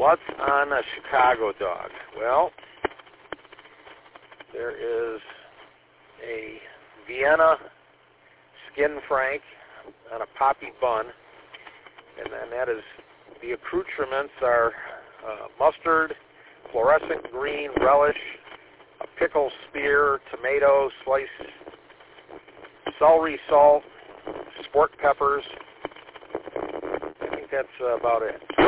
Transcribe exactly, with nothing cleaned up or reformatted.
What's on a Chicago dog? Well, there is a Vienna skin frank on a poppy bun, and then that is, the accoutrements are uh, mustard, fluorescent green relish, a pickle spear, tomato, sliced celery salt, sport peppers. I think that's uh, about it.